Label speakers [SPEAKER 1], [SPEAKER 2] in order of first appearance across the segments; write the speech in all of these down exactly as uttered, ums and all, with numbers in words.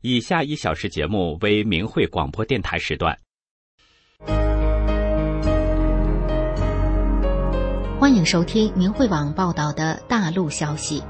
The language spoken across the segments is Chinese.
[SPEAKER 1] 以下一小时节目为明慧广播电台时段。
[SPEAKER 2] 欢迎收听明慧网报道的大陆消息。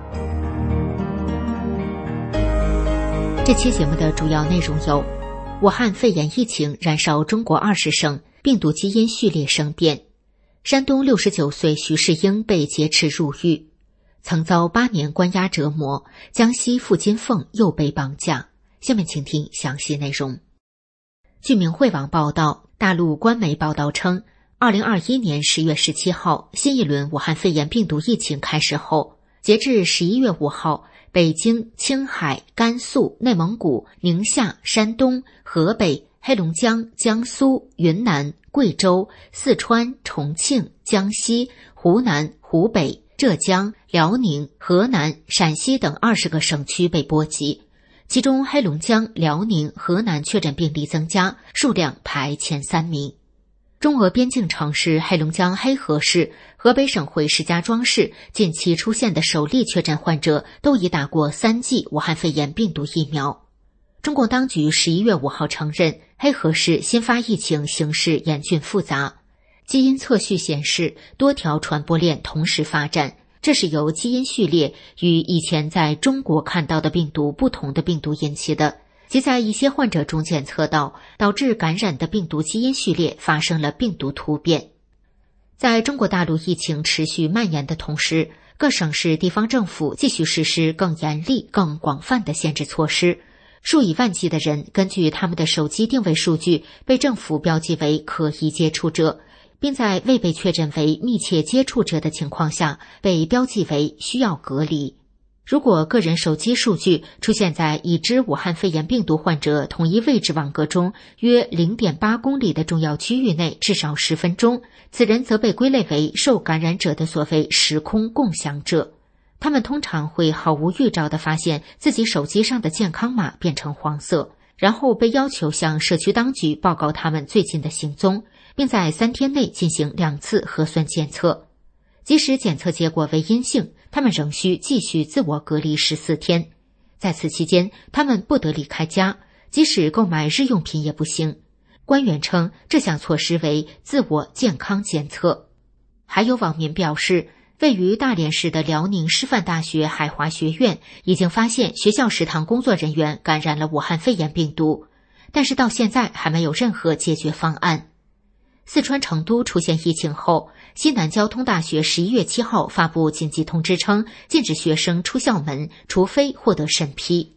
[SPEAKER 2] 这期节目的主要内容有：武汉肺炎疫情燃烧中国二十省，病毒基因序列生变；山东六十九岁徐世英被劫持入狱；曾遭八年关押折磨，江西付金凤又被绑架。下面请听详细内容。据明慧网报道，大陆官媒报道称，二零二一年十月十七号，新一轮武汉肺炎病毒疫情开始后，截至十一月五号，北京、青海、甘肃、内蒙古、宁夏、山东、河北、黑龙江、江苏、云南、贵州、四川、重庆、江西、湖南、湖北、浙江、辽宁、河南、陕西等二十个省区被波及，其中黑龙江、辽宁、河南确诊病例增加，数量排前三名。中俄边境城市黑龙江黑河市、河北省会石家庄市近期出现的首例确诊患者都已打过三剂武汉肺炎病毒疫苗。中共当局十一月五号承认，黑河市新发疫情形势严峻复杂，基因测序显示多条传播链同时发展，这是由基因序列与以前在中国看到的病毒不同的病毒引起的，即在一些患者中检测到导致感染的病毒基因序列发生了病毒突变。在中国大陆疫情持续蔓延的同时，各省市地方政府继续实施更严厉、更广泛的限制措施。数以万计的人根据他们的手机定位数据被政府标记为可疑接触者，并在未被确诊为密切接触者的情况下被标记为需要隔离。如果个人手机数据出现在已知武汉肺炎病毒患者同一位置网格中约 零点八公里的重要区域内至少十分钟，此人则被归类为受感染者的所谓时空共享者。他们通常会毫无预兆地发现自己手机上的健康码变成黄色，然后被要求向社区当局报告他们最近的行踪，并在三天内进行两次核酸检测。即使检测结果为阴性，他们仍需继续自我隔离十四天。在此期间，他们不得离开家，即使购买日用品也不行。官员称这项措施为自我健康检测。还有网民表示，位于大连市的辽宁师范大学海华学院已经发现学校食堂工作人员感染了武汉肺炎病毒，但是到现在还没有任何解决方案。四川成都出现疫情后，西南交通大学十一月七号发布紧急通知称，禁止学生出校门，除非获得审批。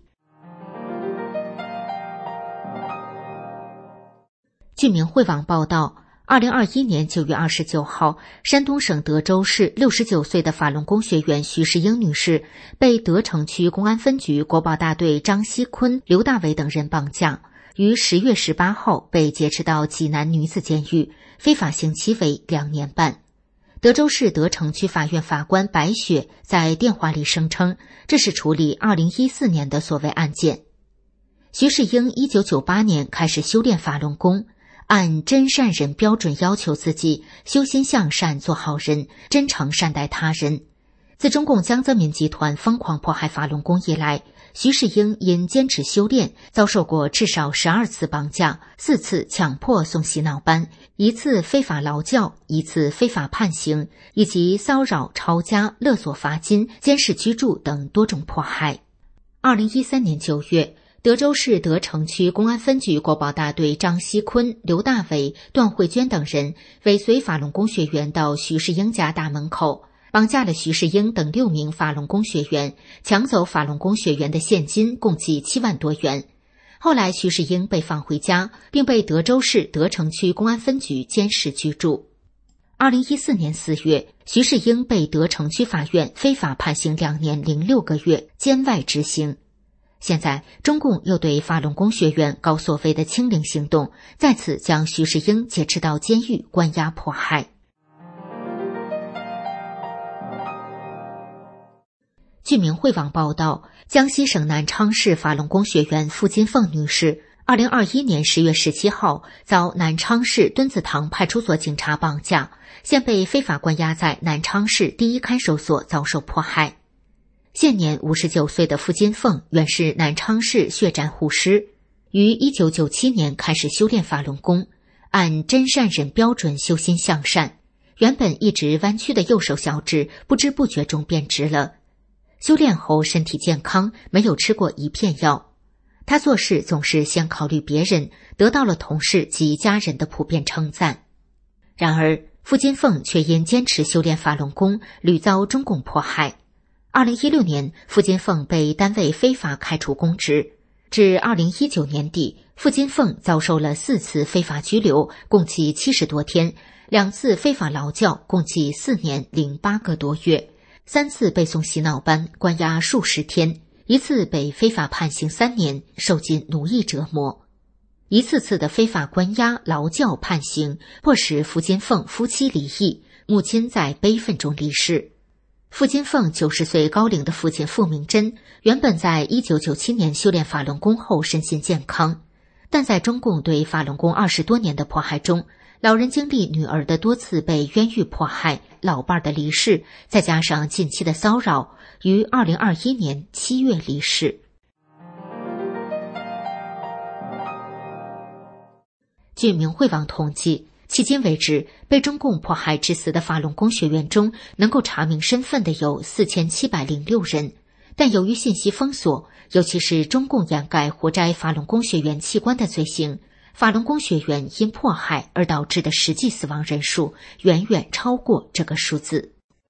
[SPEAKER 2] 据明慧网报道，二零二一年九月二十九号，山东省德州市六十九岁的法轮功学员徐世英女士被德城区公安分局国保大队张锡坤、刘大伟等人绑架，于十月十八号被劫持到济南女子监狱，非法刑期为两年半。德州市德城区法院法官白雪在电话里声称，这是处理二零一四年的所谓案件。徐世英一九九八年开始修炼法轮功，按真善人标准要求自己修心向善，做好人，真诚善待他人。自中共江泽民集团疯狂迫害法轮功以来，徐世英因坚持修炼，遭受过至少十二次绑架，四次强迫送洗脑班，一次非法劳教，一次非法判刑，以及骚扰、抄家、勒索罚金、监视居住等多种迫害。二零一三年九月，德州市德城区公安分局国保大队张锡坤、刘大伟、段慧娟等人尾随法轮功学员到徐世英家大门口，绑架了徐世英等六名法轮功学员，抢走法轮功学员的现金共计七万多元。后来徐世英被放回家，并被德州市德城区公安分局监视居住。二零一四年四月，徐世英被德城区法院非法判刑两年零六个月，监外执行。现在中共又对法轮功学员搞所谓的清零行动，再次将徐世英劫持到监狱关押迫害。据明慧网报道，江西省南昌市法轮功学员付金凤女士二零二一年十月十七号遭南昌市墩子塘派出所警察绑架，现被非法关押在南昌市第一看守所遭受迫害。 现年五十九岁的傅金凤原是南昌市血战护师，于一九九七年开始修炼法轮功，按真善忍标准修心向善，原本一直弯曲的右手小指不知不觉中变直了。修炼后身体健康，没有吃过一片药。他做事总是先考虑别人，得到了同事及家人的普遍称赞。然而傅金凤却因坚持修炼法轮功，屡遭中共迫害。二零一六年，傅金凤被单位非法开除公职，至二零一九年底，傅金凤遭受了四次非法拘留，共计七十多天，两次非法劳教，共计四年零八个多月，三次被送洗脑班，关押数十天，一次被非法判刑三年，受尽奴役折磨。一次次的非法关押、劳教、判刑，迫使傅金凤夫妻离异，母亲在悲愤中离世。傅金凤九十岁高龄的父亲傅明珍原本在一九九七年修炼法轮功后身心健康，但在中共对法轮功二十多年的迫害中，老人经历女儿的多次被冤狱迫害，老伴的离世，再加上近期的骚扰，于二零二一年七月离世。据明慧网统计，迄今为止，被中共迫害致死的法轮功学员中，能够查明身份的有四千七百零六人。但由于信息封锁，尤其是中共掩盖活摘法轮功学员器官的罪行，法轮功学员因迫害而导致的实际死亡人数远远超过这个数字。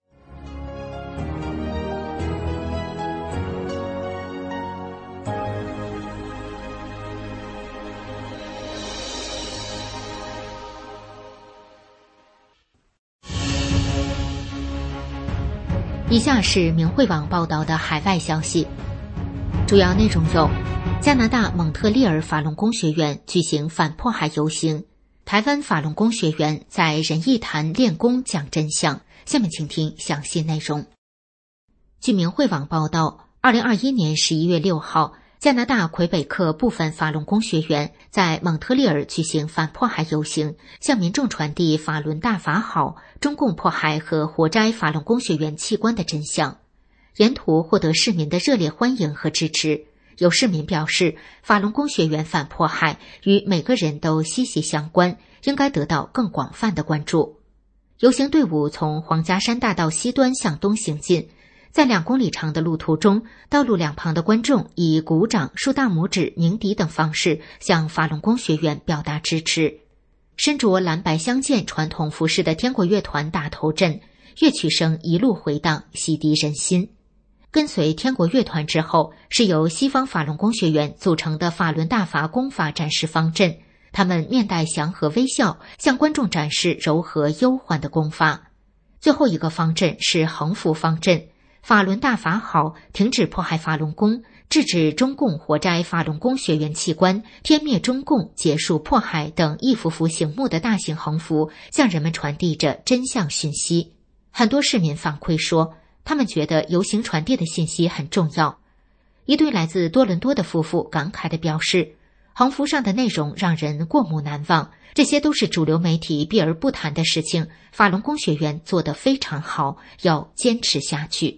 [SPEAKER 2] 以下是明慧网报道的海外消息，主要内容有：加拿大蒙特利尔法轮功学院举行反迫害游行，台湾法轮功学员在仁义坛练功讲真相。下面请听详细内容。据明慧网报道，二零二一年十一月六号，加拿大魁北克部分法轮功学员在蒙特利尔举行反迫害游行，向民众传递法轮大法好，中共迫害和活摘法轮功学员器官的真相。沿途获得市民的热烈欢迎和支持。有市民表示，法轮功学员反迫害与每个人都息息相关，应该得到更广泛的关注。游行队伍从黄家山大道西端向东行进，在两公里长的路途中，道路两旁的观众以鼓掌、竖大拇指、鸣笛等方式向法轮功学员表达支持。身着蓝白相间传统服饰的天国乐团打头阵，乐曲声一路回荡，洗涤人心。跟随天国乐团之后，是由西方法轮功学员组成的法轮大法功法展示方阵，他们面带祥和微笑，向观众展示柔和悠缓的功法。最后一个方阵是横幅方阵，法轮大法好，停止迫害法轮功，制止中共活摘法轮功学员器官，天灭中共，结束迫害等一幅幅醒目的大型横幅，向人们传递着真相讯息。很多市民反馈说，他们觉得游行传递的信息很重要。一对来自多伦多的夫妇感慨地表示，横幅上的内容让人过目难忘，这些都是主流媒体避而不谈的事情，法轮功学员做得非常好，要坚持下去。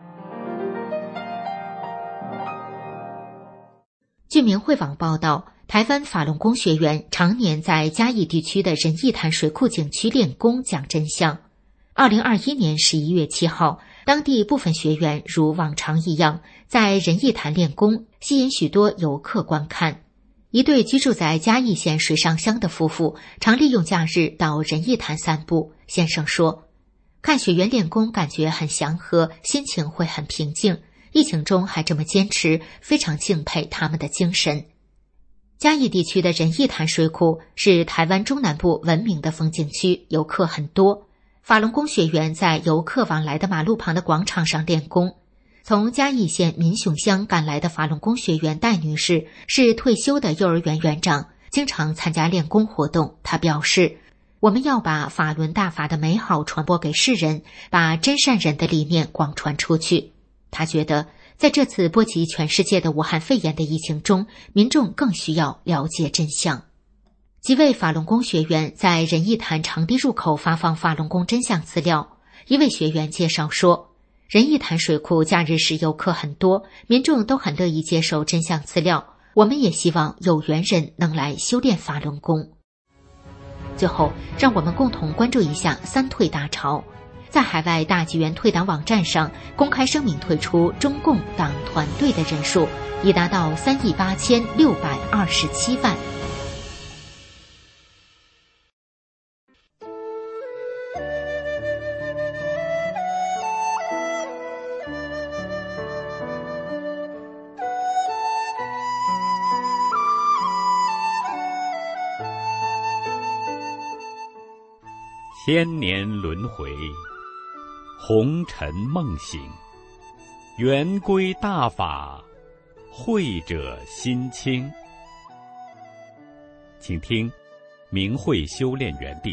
[SPEAKER 2] 据明慧网报道，台湾法轮功学员常年在嘉义地区的仁义潭水库景区练功讲真相。二零二一年十一月七号，当地部分学员如往常一样在仁义潭练功，吸引许多游客观看。一对居住在嘉义县水上乡的夫妇常利用假日到仁义潭散步。先生说，看学员练功感觉很祥和，心情会很平静，疫情中还这么坚持，非常敬佩他们的精神。嘉义地区的仁义潭水库是台湾中南部闻名的风景区，游客很多。法轮功学员在游客往来的马路旁的广场上练功。从嘉义县民雄乡赶来的法轮功学员戴女士是退休的幼儿园园长，经常参加练功活动。她表示，我们要把法轮大法的美好传播给世人，把真善忍的理念广传出去。她觉得，在这次波及全世界的武汉肺炎的疫情中，民众更需要了解真相。几位法轮功学员在仁义潭场地入口发放法轮功真相资料。一位学员介绍说， 仁义潭水库假日时游客很多，民众都很乐意接受真相资料。我们也希望有缘人能来修炼法轮功。最后，让我们共同关注一下三退大潮。在海外大纪元退党网站上公开声明退出中共党团队的人数已达到三亿八千六百二十七万。
[SPEAKER 1] 千年轮回，红尘梦醒，圆规大法，慧者心清。请听明慧修炼园地。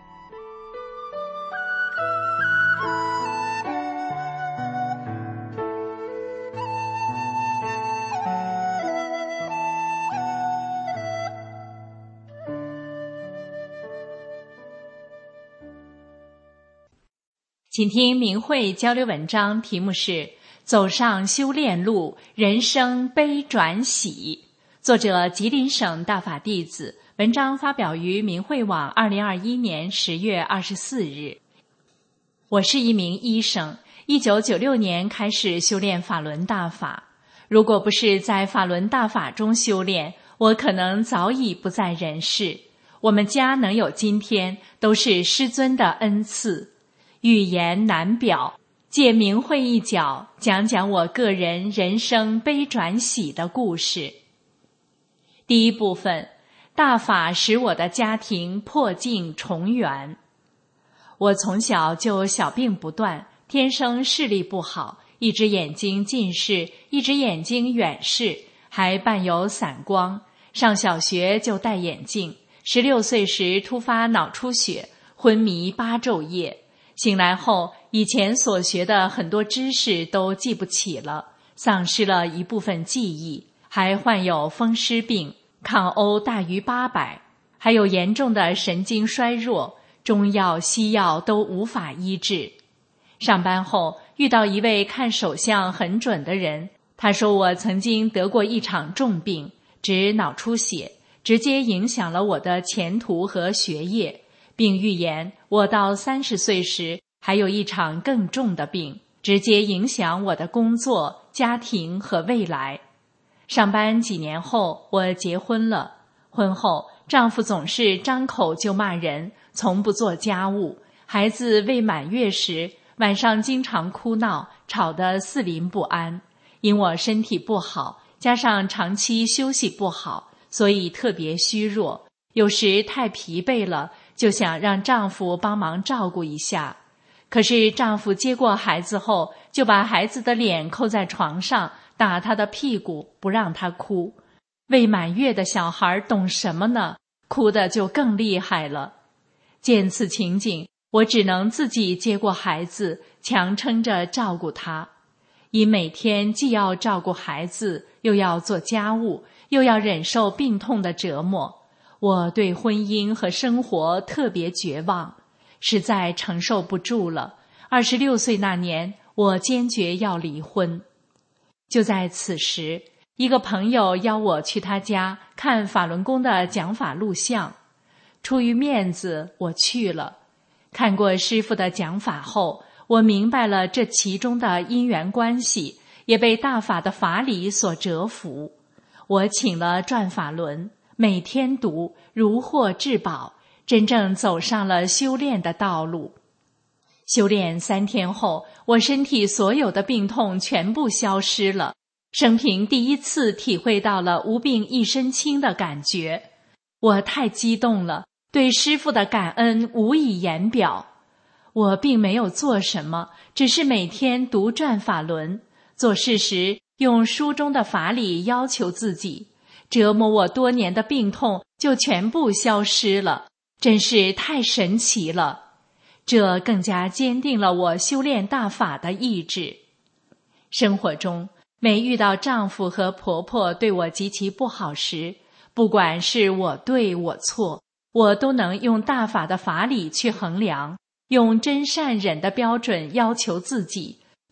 [SPEAKER 3] 请听明慧交流文章，题目是走上修炼路，人生悲转喜，作者吉林省大法弟子，文章发表于明慧网二零二一年十月二十四日。我是一名医生，一九九六年开始修炼法轮大法。如果不是在法轮大法中修炼，我可能早已不在人世。我们家能有今天，都是师尊的恩赐。语言难表，借明慧一角，讲讲我个人人生悲转喜的故事。第一部分，大法使我的家庭破镜重圆。我从小就小病不断，天生视力不好，一只眼睛近视，一只眼睛远视，还伴有散光。上小学就戴眼镜，十六岁时突发脑出血，昏迷八昼夜。醒来后，以前所学的很多知识都记不起了，丧失了一部分记忆，还患有风湿病，抗欧大于八百，还有严重的神经衰弱，中药西药都无法医治。上班后遇到一位看手相很准的人，他说我曾经得过一场重病，指脑出血，直接影响了我的前途和学业，并预言我到三十岁时还有一场更重的病，直接影响我的工作、家庭和未来。上班几年后，我结婚了。婚后，丈夫总是张口就骂人，从不做家务。孩子未满月时，晚上经常哭闹，吵得四邻不安。因我身体不好，加上长期休息不好，所以特别虚弱。有时太疲惫了，就想让丈夫帮忙照顾一下。可是丈夫接过孩子后，就把孩子的脸扣在床上，打他的屁股，不让他哭。未满月的小孩懂什么呢？哭得就更厉害了。见此情景，我只能自己接过孩子，强撑着照顾他。因每天既要照顾孩子，又要做家务，又要忍受病痛的折磨，我对婚姻和生活特别绝望，实在承受不住了。二十六岁那年，我坚决要离婚。就在此时，一个朋友邀我去他家看法轮功的讲法录像。出于面子，我去了。看过师父的讲法后，我明白了这其中的因缘关系，也被大法的法理所折服。我请了转法轮，每天读，如获至宝，真正走上了修炼的道路。修炼三天后，我身体所有的病痛全部消失了，生平第一次体会到了无病一身轻的感觉。我太激动了，对师父的感恩无以言表。我并没有做什么，只是每天读转法轮，做事时用书中的法理要求自己，折磨我多年的病痛就全部消失了，真是太神奇了。这更加坚定了我修炼大法的意志。生活中，每遇到丈夫和婆婆对我极其不好时，不管是我对我错，我都能用大法的法理去衡量，用真善忍的标准要求自己，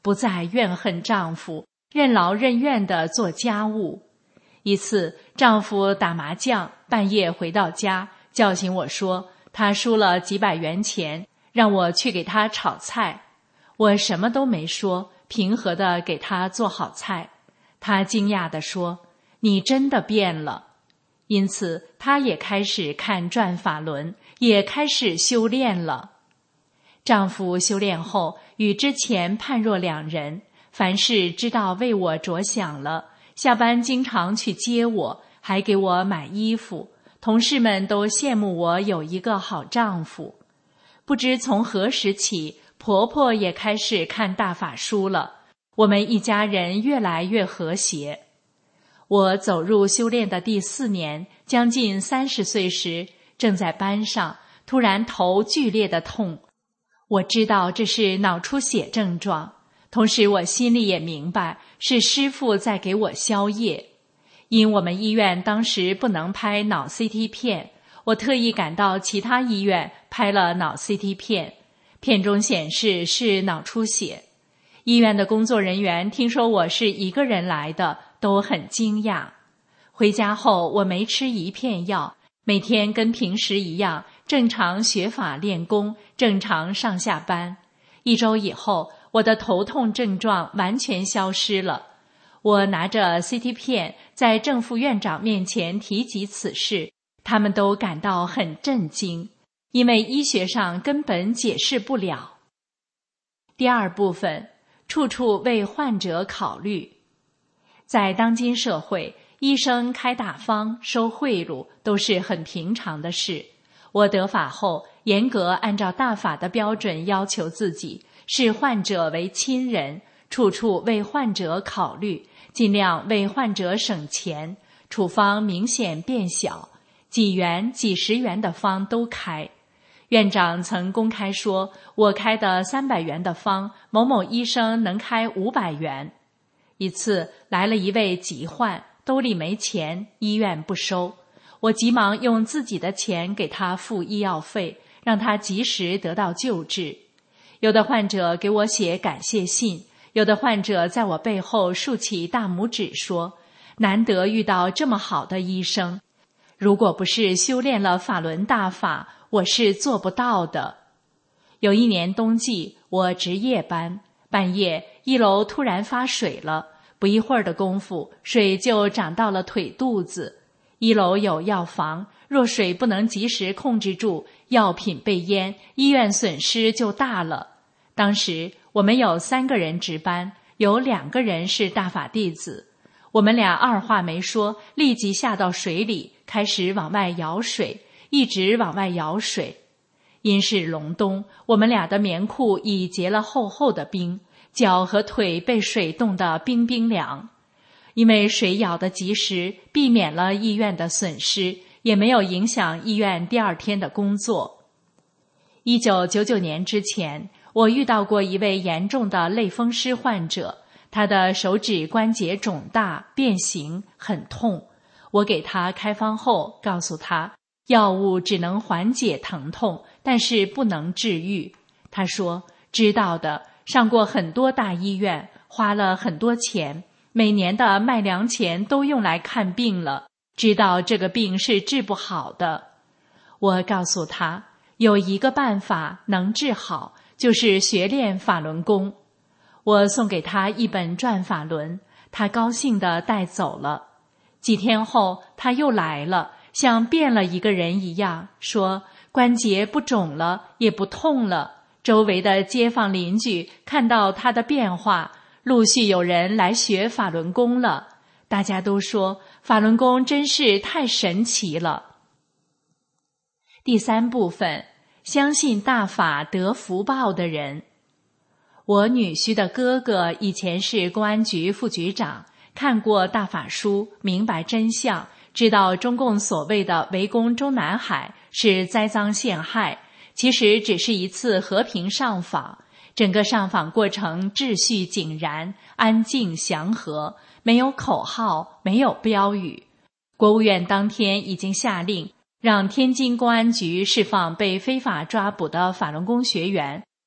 [SPEAKER 3] 不再怨恨丈夫，任劳任怨地做家务。一次，丈夫打麻将，半夜回到家，叫醒我说他输了几百元钱，让我去给他炒菜。我什么都没说，平和地给他做好菜。他惊讶地说：你真的变了。因此他也开始看转法轮，也开始修炼了。丈夫修炼后与之前判若两人，凡事知道为我着想了，下班经常去接我，还给我买衣服，同事们都羡慕我有一个好丈夫。不知从何时起，婆婆也开始看大法书了，我们一家人越来越和谐。我走入修炼的第四年，将近三十岁时，正在班上，突然头剧烈的痛。我知道这是脑出血症状，同时我心里也明白是师父在给我消业。因我们医院当时不能拍脑 C T 片，我特意赶到其他医院拍了脑 C T 片，片中显示是脑出血。医院的工作人员听说我是一个人来的，都很惊讶。回家后我没吃一片药，每天跟平时一样正常学法练功，正常上下班。一周以后，我的头痛症状完全消失了。我拿着 C T 片在正副院长面前提及此事，他们都感到很震惊，因为医学上根本解释不了。第二部分，处处为患者考虑。在当今社会，医生开大方、收贿赂都是很平常的事。我得法后，严格按照大法的标准要求自己，视患者为亲人，处处为患者考虑，尽量为患者省钱，处方明显变小，几元、几十元的方都开。院长曾公开说，我开的三百元的方，某某医生能开五百元。一次来了一位急患，兜里没钱，医院不收，我急忙用自己的钱给他付医药费，让他及时得到救治。有的患者给我写感谢信，有的患者在我背后竖起大拇指说，难得遇到这么好的医生，如果不是修炼了法轮大法，我是做不到的。有一年冬季，我值夜班，半夜一楼突然发水了，不一会儿的功夫，水就涨到了腿肚子。一楼有药房，若水不能及时控制住，药品被淹，医院损失就大了。当时我们有三个人值班，有两个人是大法弟子，我们俩二话没说，立即下到水里，开始往外舀水，一直往外舀水。因是隆冬，我们俩的棉裤已结了厚厚的冰，脚和腿被水冻得冰冰凉。因为水舀得及时，避免了医院的损失，也没有影响医院第二天的工作。一九九九年之前，我遇到过一位严重的类风湿患者，他的手指关节肿大、变形，很痛。我给他开方后，告诉他，药物只能缓解疼痛，但是不能治愈。他说，知道的，上过很多大医院，花了很多钱，每年的卖粮钱都用来看病了，知道这个病是治不好的。我告诉他，有一个办法能治好，就是学练法轮功。我送给他一本转法轮，他高兴地带走了。几天后，他又来了，像变了一个人一样，说关节不肿了，也不痛了。周围的街坊邻居看到他的变化，陆续有人来学法轮功了。大家都说法轮功真是太神奇了。第三部分，相信大法得福报的人。我女婿的哥哥以前是公安局副局长，看过大法书，明白真相，知道中共所谓的围攻中南海是栽赃陷害，其实只是一次和平上访，整个上访过程秩序井然，安静祥和，没有口号，没有标语。国务院当天已经下令，让天津公安局释放被非法抓捕的法轮功学员，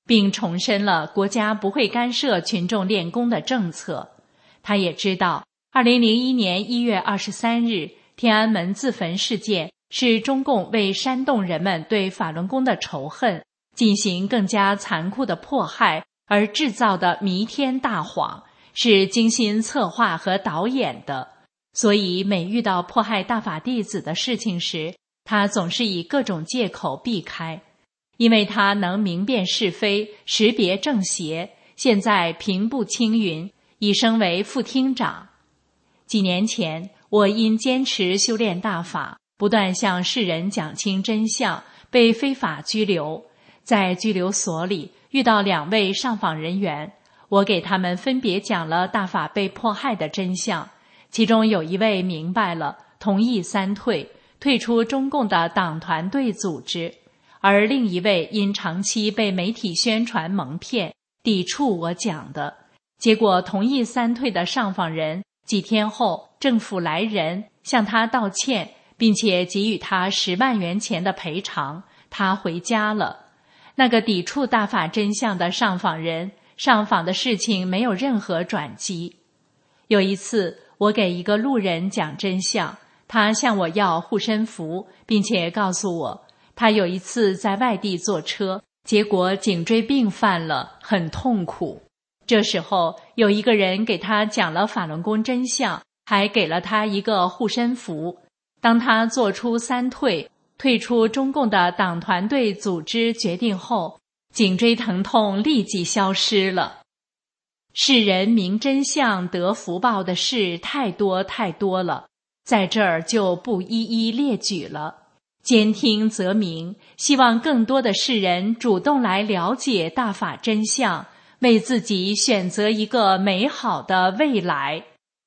[SPEAKER 3] 并重申了国家不会干涉群众练功的政策。他也知道二零零一年一月二十三日天安门自焚事件是中共为煽动人们对法轮功的仇恨，进行更加残酷的迫害而制造的弥天大谎，是精心策划和导演的。所以每遇到迫害大法弟子的事情时，他总是以各种借口避开，因为他能明辨是非，识别正邪，现在平步青云，已升为副厅长。几年前，我因坚持修炼大法，不断向世人讲清真相，被非法拘留。在拘留所里遇到两位上访人员，我给他们分别讲了大法被迫害的真相。其中有一位明白了，同意三退，退出中共的党团队组织，而另一位因长期被媒体宣传蒙骗，抵触我讲的。结果同意三退的上访人几天后政府来人向他道歉，并且给予他十万元钱的赔偿，他回家了。那个抵触大法真相的上访人，上访的事情没有任何转机。有一次我给一个路人讲真相，他向我要护身符，并且告诉我他有一次在外地坐车，结果颈椎病犯了，很痛苦。这时候有一个人给他讲了法轮功真相，还给了他一个护身符。当他做出三退，退出中共的党团队组织决定后，颈椎疼痛立即消失了。世人明真相得福报的事太多太多了，在这儿就不一一列举了。兼听则明，希望更多的世人主动来了解大法真相，为自己选择一个美好的未来。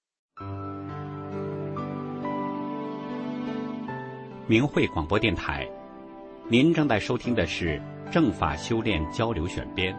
[SPEAKER 1] 明慧广播电台，您正在收听的是正法修炼交流选编。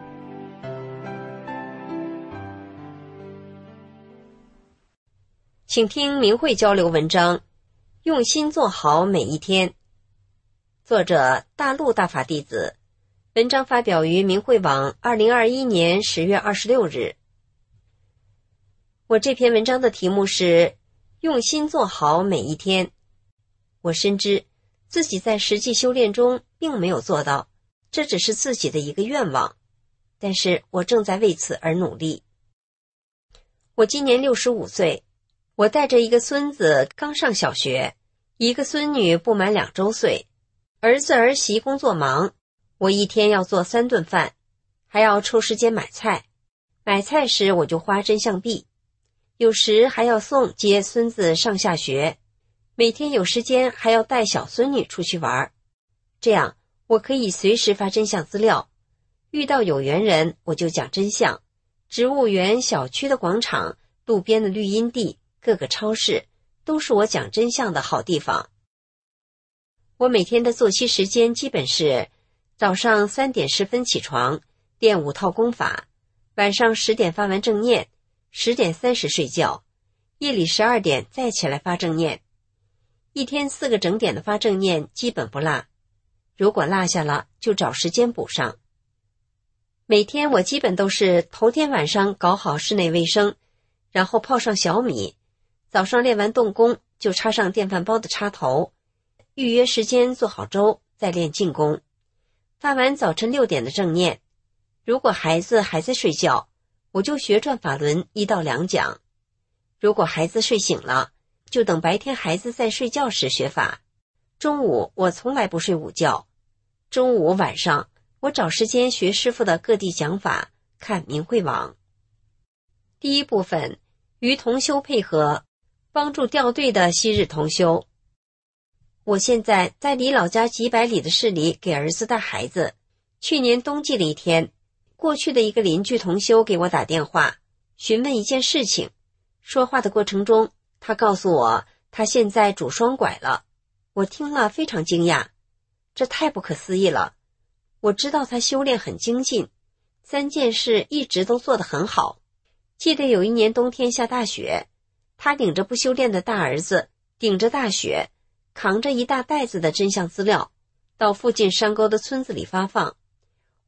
[SPEAKER 4] 请听明慧交流文章，用心做好每一天。作者大陆大法弟子，文章发表于明慧网二零二一年十月二十六日。我这篇文章的题目是用心做好每一天。我深知自己在实际修炼中并没有做到，这只是自己的一个愿望，但是我正在为此而努力。我今年六十五岁，我带着一个孙子刚上小学，一个孙女不满两周岁，儿子儿媳工作忙，我一天要做三顿饭，还要抽时间买菜。买菜时我就花真相币，有时还要送接孙子上下学，每天有时间还要带小孙女出去玩，这样我可以随时发真相资料。遇到有缘人我就讲真相，植物园、小区的广场、路边的绿荫地、各个超市都是我讲真相的好地方。我每天的作息时间基本是早上三点十分起床，练五套功法，晚上十点发完正念，十点三十睡觉，夜里十二点再起来发正念。一天四个整点的发正念基本不落，如果落下了就找时间补上。每天我基本都是头天晚上搞好室内卫生，然后泡上小米，早上练完动功就插上电饭煲的插头，预约时间做好粥，再练静功。发完早晨六点的正念，如果孩子还在睡觉，我就学转法轮一到两讲。如果孩子睡醒了，就等白天孩子在睡觉时学法。中午我从来不睡午觉，中午晚上我找时间学师父的各地讲法，看明慧网。第一部分，与同修配合，帮助掉队的昔日同修。我现在在离老家几百里的市里给儿子带孩子。去年冬季的一天，过去的一个邻居同修给我打电话，询问一件事情。说话的过程中，他告诉我他现在拄双拐了。我听了非常惊讶，这太不可思议了。我知道他修炼很精进，三件事一直都做得很好。记得有一年冬天下大雪，他领着不修炼的大儿子，顶着大雪，扛着一大袋子的真相资料，到附近山沟的村子里发放。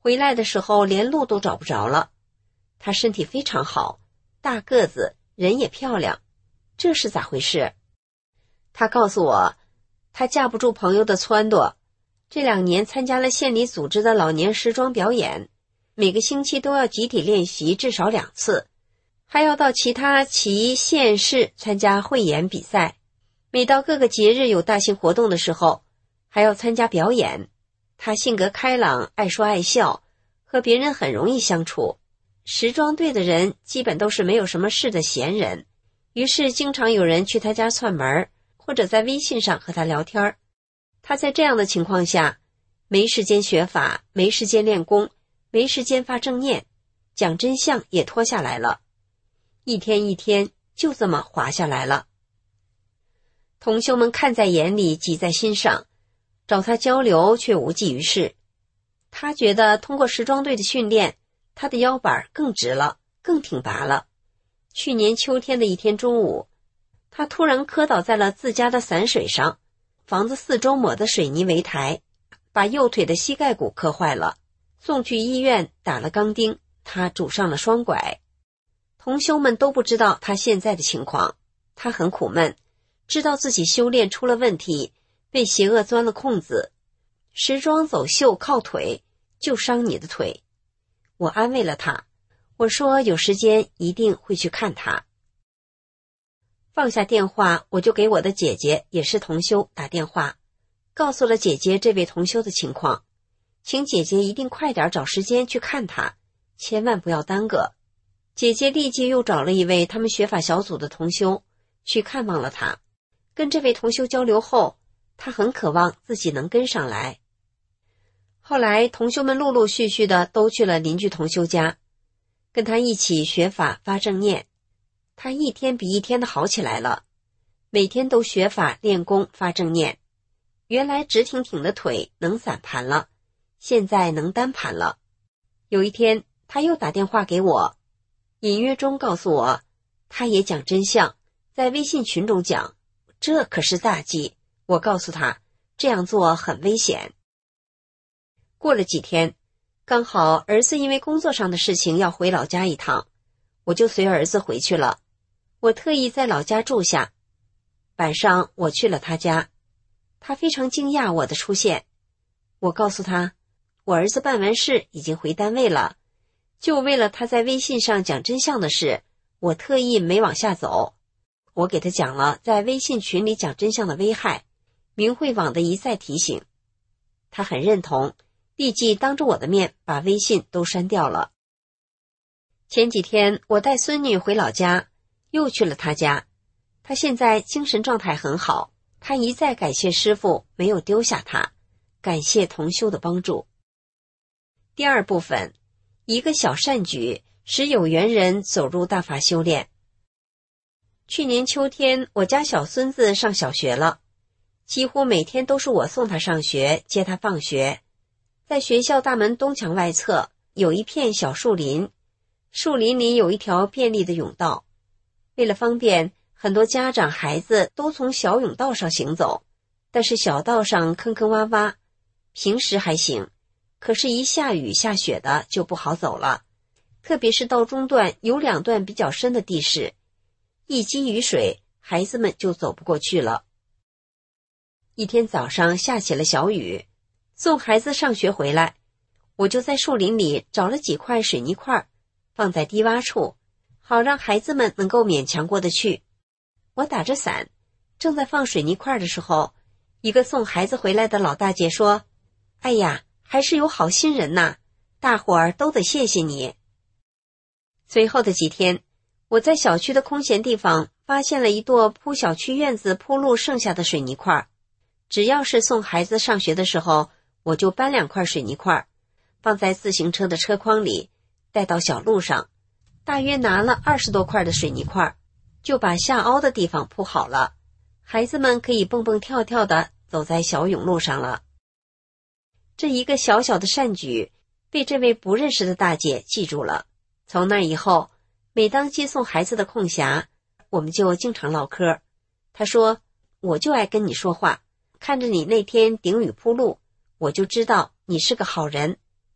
[SPEAKER 4] 回来的时候连路都找不着了。她身体非常好，大个子，人也漂亮，这是咋回事？她告诉我，她架不住朋友的撺掇，这两年参加了县里组织的老年时装表演，每个星期都要集体练习至少两次，还要到其他旗县市参加汇演比赛。每到各个节日有大型活动的时候，还要参加表演。她性格开朗，爱说爱笑，和别人很容易相处。时装队的人基本都是没有什么事的闲人，于是经常有人去她家串门，或者在微信上和她聊天。她在这样的情况下，没时间学法，没时间练功，没时间发正念，讲真相也拖下来了，一天一天就这么滑下来了。同修们看在眼里，记在心上，找他交流却无济于事。他觉得通过时装队的训练，他的腰板更直了，更挺拔了。去年秋天的一天中午，他突然磕倒在了自家的散水上，房子四周抹的水泥围台，把右腿的膝盖骨磕坏了，送去医院打了钢钉，他拄上了双拐。同修们都不知道他现在的情况，他很苦闷，知道自己修炼出了问题，被邪恶钻了空子。时装走秀靠腿，就伤你的腿。我安慰了他，我说有时间一定会去看他。放下电话，我就给我的姐姐，也是同修，打电话，告诉了姐姐这位同修的情况，请姐姐一定快点找时间去看他，千万不要耽搁。姐姐立即又找了一位他们学法小组的同修去看望了他。跟这位同修交流后，他很渴望自己能跟上来。后来同修们陆陆续续的都去了邻居同修家，跟他一起学法发正念。他一天比一天的好起来了，每天都学法练功发正念。原来直挺挺的腿能散盘了，现在能单盘了。有一天他又打电话给我，隐约中告诉我，他也讲真相，在微信群中讲，这可是大忌。我告诉他，这样做很危险。过了几天，刚好儿子因为工作上的事情要回老家一趟，我就随儿子回去了。我特意在老家住下，晚上我去了他家，他非常惊讶我的出现。我告诉他，我儿子办完事已经回单位了，就为了他在微信上讲真相的事，我特意没往下走。我给他讲了在微信群里讲真相的危害，明慧网的一再提醒，他很认同，立即当着我的面把微信都删掉了。前几天我带孙女回老家，又去了他家，他现在精神状态很好，他一再感谢师父没有丢下他，感谢同修的帮助。第二部分，一个小善举使有缘人走入大法修炼。去年秋天，我家小孙子上小学了，几乎每天都是我送他上学，接他放学。在学校大门东墙外侧有一片小树林，树林里有一条便利的甬道，为了方便，很多家长孩子都从小甬道上行走，但是小道上坑坑洼洼，平时还行，可是一下雨下雪的就不好走了，特别是到中段有两段比较深的地势，一积雨水，孩子们就走不过去了。一天早上下起了小雨，送孩子上学回来，我就在树林里找了几块水泥块，放在低洼处，好让孩子们能够勉强过得去。我打着伞，正在放水泥块的时候，一个送孩子回来的老大姐说，哎呀，还是有好心人呐，大伙儿都得谢谢你。随后的几天，我在小区的空闲地方发现了一垛铺小区院子铺路剩下的水泥块，只要是送孩子上学的时候，我就搬两块水泥块，放在自行车的车筐里，带到小路上，大约拿了二十多块的水泥块，就把下凹的地方铺好了，孩子们可以蹦蹦跳跳地走在小甬路上了。这一个小小的善举被这位不认识的大姐记住了，从那以后，每当接送孩子的空暇，我们就经常唠嗑。她说，我就爱跟你说话，看着你那天顶雨铺路，我就知道你是个好人，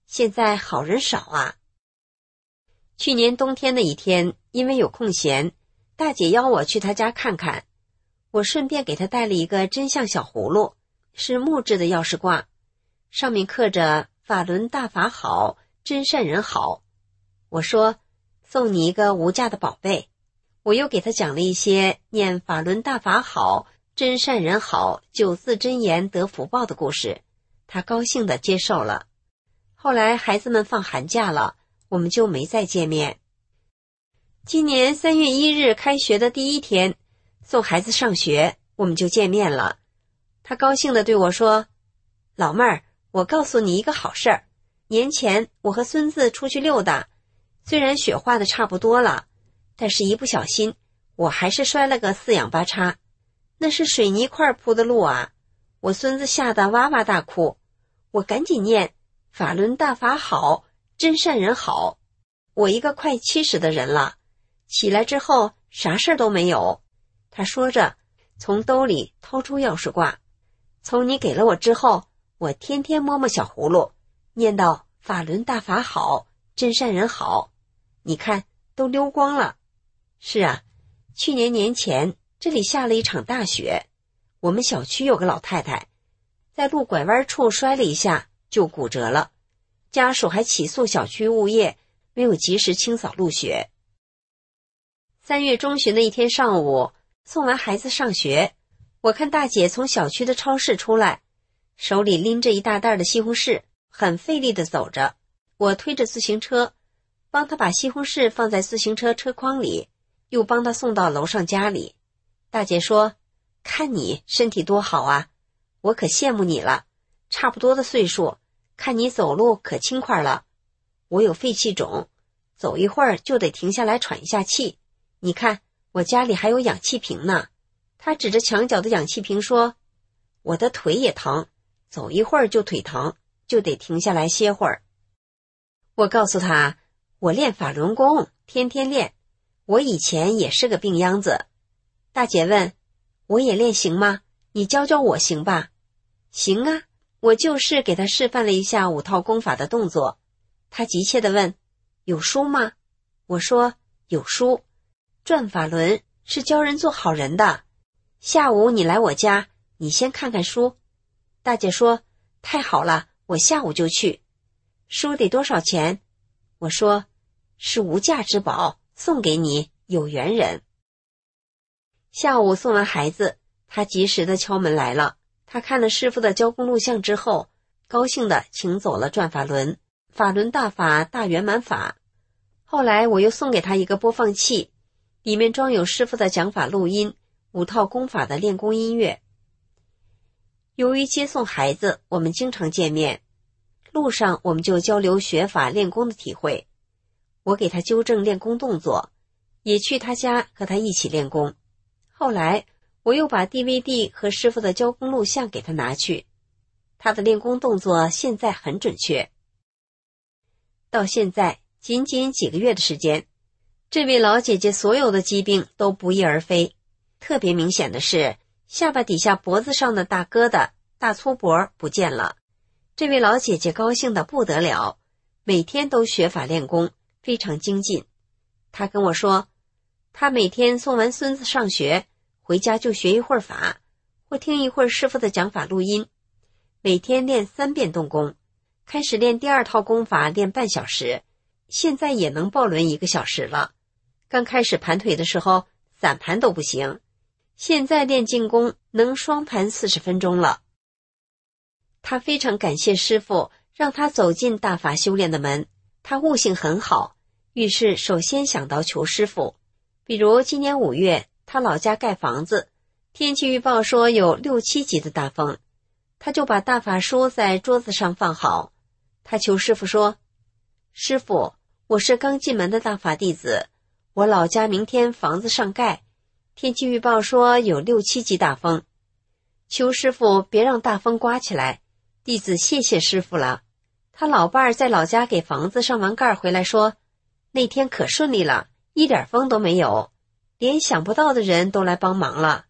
[SPEAKER 4] 现在好人少啊。去年冬天的一天，因为有空闲，大姐邀我去她家看看，我顺便给她带了一个真相小葫芦，是木质的钥匙挂，上面刻着法轮大法好，真善人好。我说送你一个无价的宝贝。我又给她讲了一些念法轮大法好，真善人好九字真言得福报的故事，她高兴地接受了。后来孩子们放寒假了，我们就没再见面。今年三月一日开学的第一天，送孩子上学，我们就见面了。他高兴地对我说，老妹儿，我告诉你一个好事儿，年前我和孙子出去溜达，虽然雪化的差不多了，但是一不小心我还是摔了个四仰八叉，那是水泥块铺的路啊，我孙子吓得哇哇大哭，我赶紧念法轮大法好，真善人好。我一个快七十的人了，起来之后啥事都没有。他说着从兜里掏出钥匙挂，从你给了我之后，我天天摸摸小葫芦，念到法轮大法好，真善人好，你看都溜光了。是啊，去年年前这里下了一场大雪，我们小区有个老太太在路拐弯处摔了一下就骨折了，家属还起诉小区物业没有及时清扫路雪。三月中旬的一天上午，送完孩子上学，我看大姐从小区的超市出来，手里拎着一大袋的西红柿，很费力地走着。我推着自行车，帮她把西红柿放在自行车车筐里，又帮她送到楼上家里。大姐说，看你身体多好啊，我可羡慕你了，差不多的岁数，看你走路可轻快了。我有肺气肿，走一会儿就得停下来喘一下气，你看我家里还有氧气瓶呢。她指着墙角的氧气瓶说，我的腿也疼，走一会儿就腿疼，就得停下来歇会儿。我告诉她，我练法轮功，天天练，我以前也是个病秧子。大姐问，我也练行吗？你教教我行吧？行啊，我就是给她示范了一下五套功法的动作。她急切地问，有书吗？我说有书，转法轮是教人做好人的，下午你来我家，你先看看书。大姐说，太好了，我下午就去。书得多少钱？我说，是无价之宝，送给你，有缘人。下午送完孩子，他及时的敲门来了。他看了师傅的教功录像之后，高兴的请走了转法轮，法轮大法大圆满法。后来我又送给他一个播放器，里面装有师傅的讲法录音，五套功法的练功音乐。由于接送孩子，我们经常见面，路上我们就交流学法练功的体会。我给他纠正练功动作，也去他家和他一起练功。后来我又把 D V D 和师傅的教功录像给他拿去，他的练功动作现在很准确。到现在仅仅几个月的时间，这位老姐姐所有的疾病都不翼而飞。特别明显的是，下巴底下脖子上的大疙瘩、大粗脖不见了。这位老姐姐高兴得不得了，每天都学法练功，非常精进。她跟我说，她每天送完孙子上学，回家就学一会儿法，或听一会儿师傅的讲法录音，每天练三遍动功。开始练第二套功法练半小时，现在也能抱轮一个小时了。刚开始盘腿的时候散盘都不行，现在练静功能双盘四十分钟了。他非常感谢师父让他走进大法修炼的门，他悟性很好，于是首先想到求师父。比如今年五月他老家盖房子，天气预报说有六七级的大风，他就把大法书在桌子上放好。他求师父说，师父，我是刚进门的大法弟子，我老家明天房子上盖，天气预报说有六七级大风，求师父别让大风刮起来，弟子谢谢师父了。他老伴儿在老家给房子上完盖回来说，那天可顺利了，一点风都没有，连想不到的人都来帮忙了。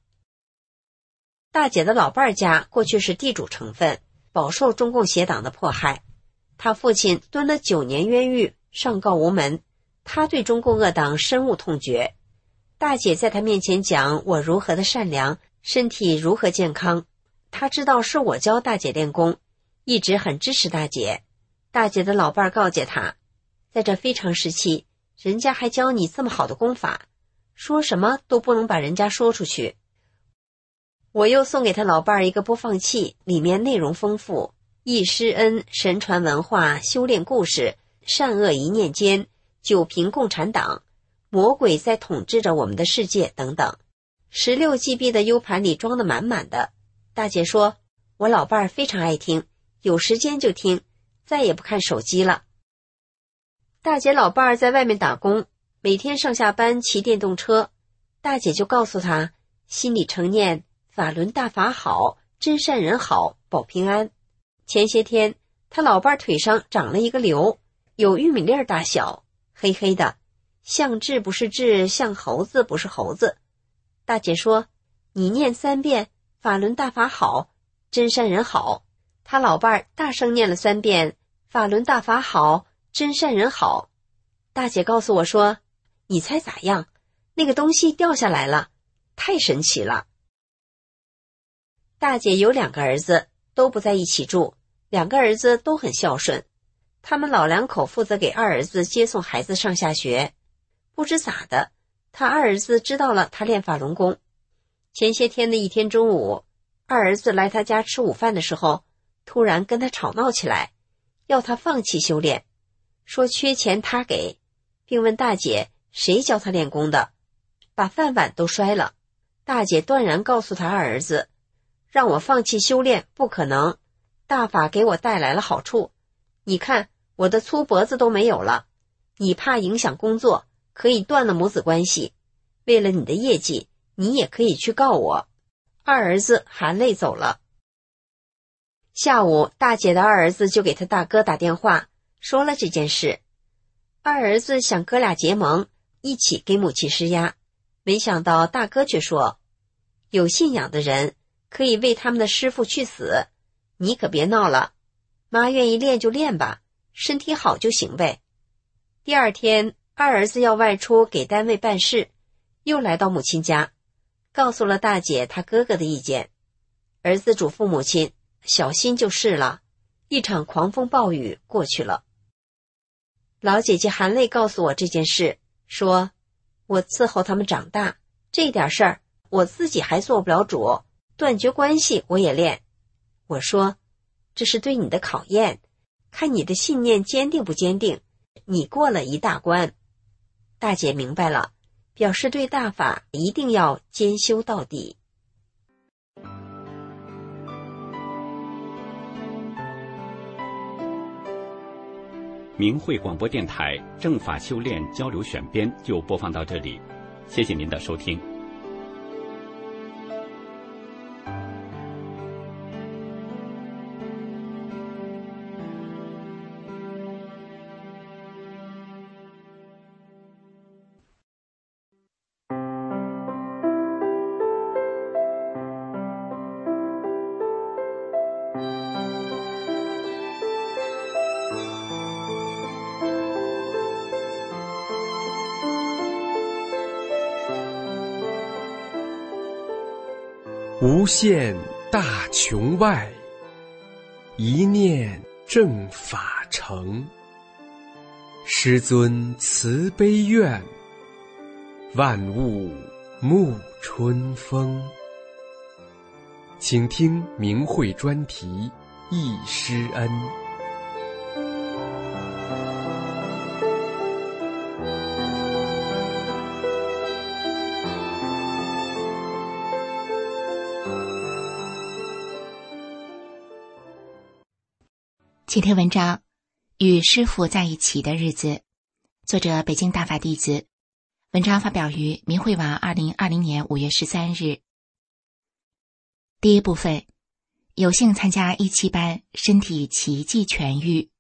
[SPEAKER 4] 大姐的老伴儿家过去是地主成分，饱受中共邪党的迫害， 他父亲蹲了九年冤狱，上告无门，他对中共恶党深恶痛绝。大姐在他面前讲我如何的善良，身体如何健康，他知道是我教大姐练功，一直很支持大姐。大姐的老伴儿告诫他，在这非常时期，人家还教你这么好的功法，说什么都不能把人家说出去。我又送给他老伴儿一个播放器，里面内容丰富，忆师恩、神传文化、修炼故事、善恶一念间、九评共产党、魔鬼在统治着我们的世界等等。十六 G B 的 U 盘里装得满满的。大姐说，我老伴儿非常爱听，有时间就听，再也不看手机了。大姐老伴儿在外面打工，每天上下班骑电动车，大姐就告诉他，心里常念法轮大法好，真善人好，保平安。前些天他老伴儿腿上长了一个瘤，有玉米粒儿大小，黑黑的，像痣不是痣，像猴子不是猴子。大姐说，你念三遍法轮大法好，真善人好。他老伴儿大声念了三遍法轮大法好，真善人好。大姐告诉我说，你猜咋样？那个东西掉下来了，太神奇了。大姐有两个儿子，都不在一起住，两个儿子都很孝顺，他们老两口负责给二儿子接送孩子上下学。不知咋的，他二儿子知道了他练法轮功。前些天的一天中午，二儿子来他家吃午饭的时候，突然跟他吵闹起来，要他放弃修炼，说缺钱他给，并问大姐谁教他练功的，把饭碗都摔了。大姐断然告诉他二儿子，让我放弃修炼不可能，大法给我带来了好处，你看我的粗脖子都没有了，你怕影响工作，可以断了母子关系，为了你的业绩，你也可以去告我。二儿子含泪走了。下午大姐的二儿子就给他大哥打电话，说了这件事。二儿子想哥俩结盟，一起给母亲施压，没想到大哥却说，有信仰的人可以为他们的师父去死，你可别闹了，妈愿意练就练吧，身体好就行呗。第二天，二儿子要外出给单位办事，又来到母亲家，告诉了大姐他哥哥的意见。儿子嘱咐母亲小心就是了。一场狂风暴雨过去了。老姐姐含泪告诉我这件事，说我伺候他们长大，这点事儿我自己还做不了主，断绝关系我也练。我说这是对你的考验，看你的信念坚定不坚定，你过了一大关。大姐明白了，表示对大法一定要兼修到底。
[SPEAKER 1] 明慧广播电台正法修炼交流选编就播放到这里，谢谢您的收听。
[SPEAKER 5] 无限大穹外，一念正法成。师尊慈悲愿，万物沐春风。请听明慧专题忆师恩。
[SPEAKER 2] 请听文章《与师父在一起的日子》，作者北京大法弟子，文章发表于明慧网二零二零年五月十三日。第一部分，有幸参加一期班，身体奇迹痊愈。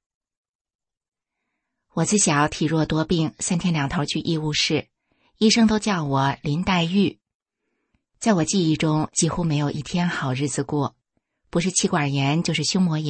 [SPEAKER 2] 我自小体弱多病，三天两头去医务室，医生都叫我林黛玉。在我记忆中，几乎没有一天好日子过，不是气管炎就是胸膜炎，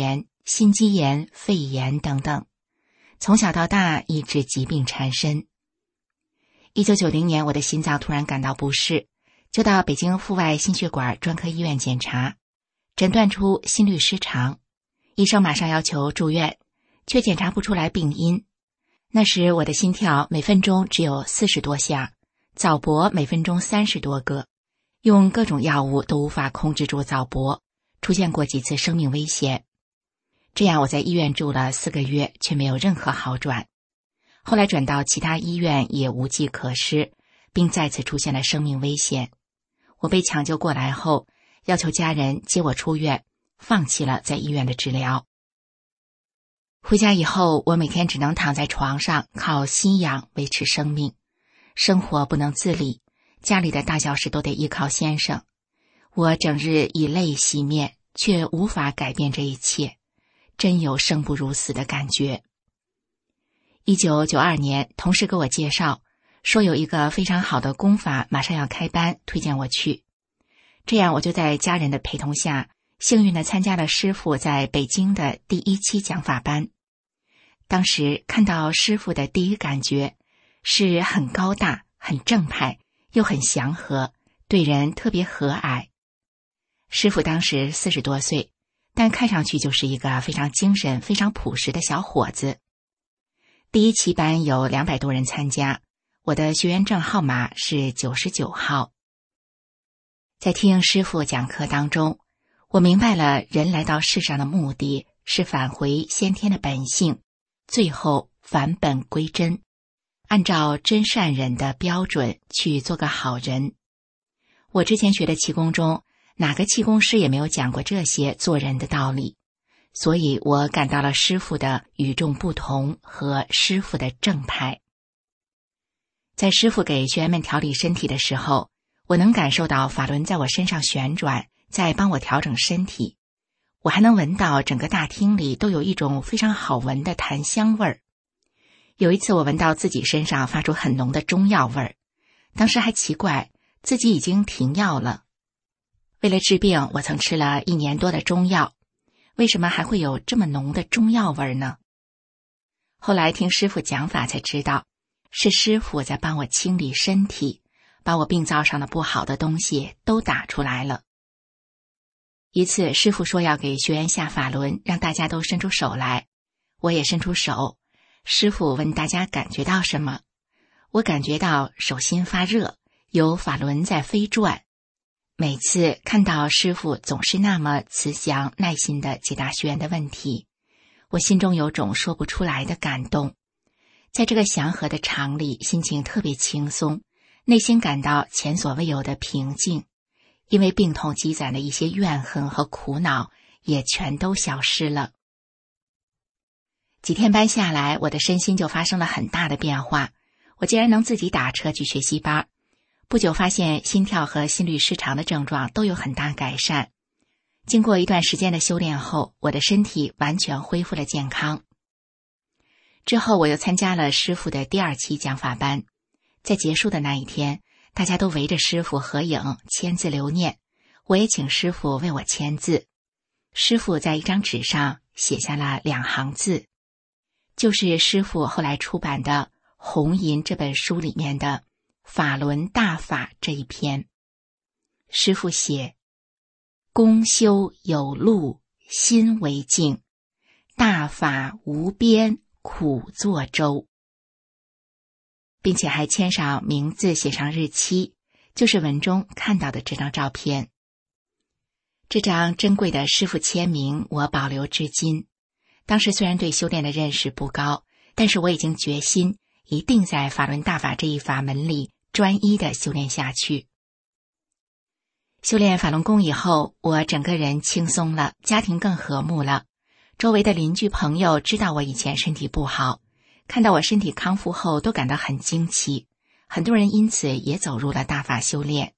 [SPEAKER 6] 心肌炎、肺炎等等，从小到大一直疾病缠身。一九九零年，我的心脏突然感到不适，就到北京阜外心血管专科医院检查，诊断出心律失常，医生马上要求住院，却检查不出来病因。那时我的心跳每分钟只有四十多下，早搏每分钟三十多个，用各种药物都无法控制住早搏，出现过几次生命危险。这样我在医院住了四个月，却没有任何好转。后来转到其他医院也无计可施，并再次出现了生命危险。我被抢救过来后，要求家人接我出院，放弃了在医院的治疗。回家以后，我每天只能躺在床上靠吸氧维持生命，生活不能自理，家里的大小事都得依靠先生。我整日以泪洗面，却无法改变这一切，真有生不如死的感觉。一九九二年，同事给我介绍，说有一个非常好的功法马上要开班，推荐我去。这样我就在家人的陪同下，幸运地参加了师父在北京的第一期讲法班。当时看到师父的第一感觉是很高大、很正派，又很祥和，对人特别和蔼。师父当时四十多岁，但看上去就是一个非常精神、非常朴实的小伙子。第一期班有两百多人参加，我的学员证号码是九十九号。在听师父讲课当中，我明白了人来到世上的目的是返回先天的本性，最后返本归真，按照真善忍的标准去做个好人。我之前学的气功中，哪个气功师也没有讲过这些做人的道理，所以我感到了师父的与众不同和师父的正派。在师父给学员们调理身体的时候，我能感受到法轮在我身上旋转，在帮我调整身体。我还能闻到整个大厅里都有一种非常好闻的檀香味儿。有一次我闻到自己身上发出很浓的中药味儿，当时还奇怪自己已经停药了。为了治病，我曾吃了一年多的中药，为什么还会有这么浓的中药味呢？后来听师父讲法才知道，是师父在帮我清理身体，把我病灶上的不好的东西都打出来了。一次师父说要给学员下法轮，让大家都伸出手来，我也伸出手。师父问大家感觉到什么，我感觉到手心发热，有法轮在飞转。每次看到师父总是那么慈祥耐心地解答学员的问题，我心中有种说不出来的感动。在这个祥和的场里，心情特别轻松，内心感到前所未有的平静，因为病痛积攒的一些怨恨和苦恼也全都消失了。几天班下来，我的身心就发生了很大的变化，我竟然能自己打车去学习班。不久发现心跳和心律失常的症状都有很大改善。经过一段时间的修炼后，我的身体完全恢复了健康。之后我又参加了师父的第二期讲法班，在结束的那一天，大家都围着师父合影签字留念，我也请师父为我签字。师父在一张纸上写下了两行字，就是师父后来出版的《红银》这本书里面的法轮大法这一篇。师父写：公修有路，心为镜，大法无边，苦作舟，并且还签上名字，写上日期，就是文中看到的这张照片。这张珍贵的师父签名我保留至今。当时虽然对修炼的认识不高，但是我已经决心一定在法轮大法这一法门里专一的修炼下去。修炼法轮功以后，我整个人轻松了，家庭更和睦了。周围的邻居朋友知道我以前身体不好，看到我身体康复后都感到很惊奇，很多人因此也走入了大法修炼。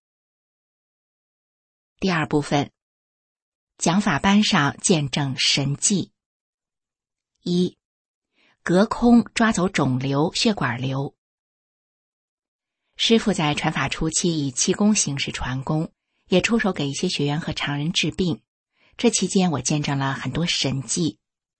[SPEAKER 6] 第二部分，讲法班上见证神迹。一、隔空抓走肿瘤、血管瘤。师父在传法初期以气功形式传功，也出手给一些学员和常人治病。这期间我见证了很多神迹。